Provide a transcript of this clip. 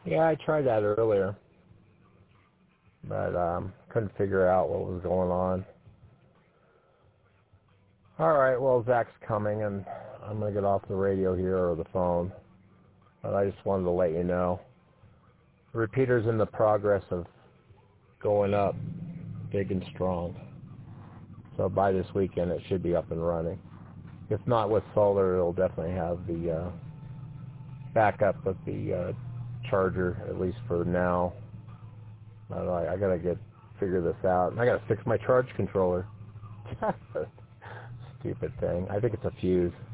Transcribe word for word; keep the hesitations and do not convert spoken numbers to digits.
Yeah, I tried that earlier, but um, couldn't figure out what was going on. All right, well, Zach's coming, and I'm going to get off the radio here or the phone, but I just wanted to let you know. The repeater's in the progress of going up big and strong. So by this weekend, it should be up and running. If not with solar, it'll definitely have the uh, backup with the uh, charger, at least for now. But I, I got to get figure this out. I got to fix my charge controller. Stupid thing. I think it's a fuse.